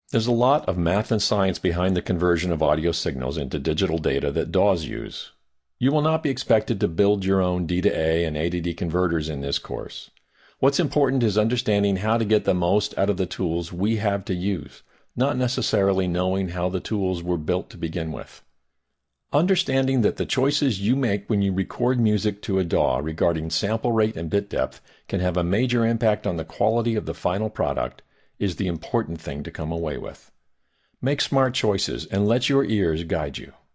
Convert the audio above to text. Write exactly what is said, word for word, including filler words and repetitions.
There's a lot of math and science behind the conversion of audio signals into digital data that D A Ws use. You will not be expected to build your own D to A and A to D converters in this course. What's important is understanding how to get the most out of the tools we have to use, not necessarily knowing how the tools were built to begin with. Understanding that the choices you make when you record music to a D A W regarding sample rate and bit depth can have a major impact on the quality of the final product is the important thing to come away with. Make smart choices and let your ears guide you.